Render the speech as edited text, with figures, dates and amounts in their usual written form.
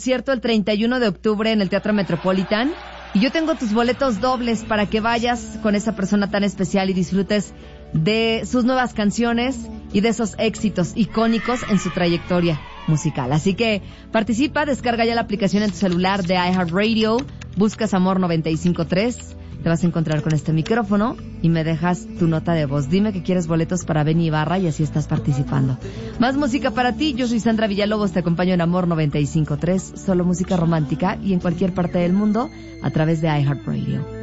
concierto el 31 de octubre en el Teatro Metropolitan. Y yo tengo tus boletos dobles para que vayas con esa persona tan especial y disfrutes de sus nuevas canciones y de esos éxitos icónicos en su trayectoria musical. Así que participa, descarga ya la aplicación en tu celular de iHeartRadio, buscas Amor 95.3, te vas a encontrar con este micrófono y me dejas tu nota de voz. Dime que quieres boletos para Benny Ibarra y así estás participando. Más música para ti, yo soy Sandra Villalobos, te acompaño en Amor 95.3, solo música romántica y en cualquier parte del mundo a través de iHeartRadio.